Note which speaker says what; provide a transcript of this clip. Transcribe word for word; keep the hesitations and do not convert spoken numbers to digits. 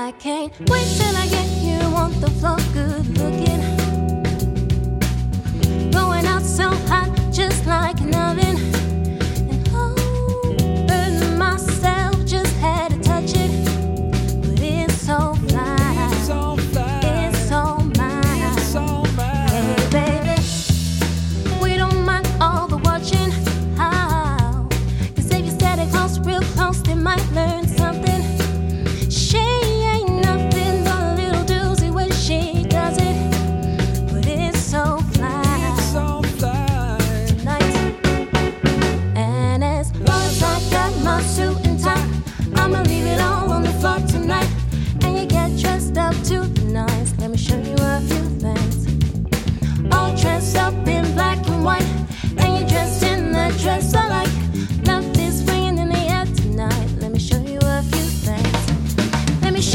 Speaker 1: I can't wait till I get you on the floor, good looking. Going out so hot, just like an oven. And oh, burning myself, just had to touch it. But it's so fly,
Speaker 2: It's so fly.
Speaker 1: it's so mine.
Speaker 2: It's so mine.
Speaker 1: Hey baby, we don't mind all the watching. How? Cause if you set it close, real close, they might learn.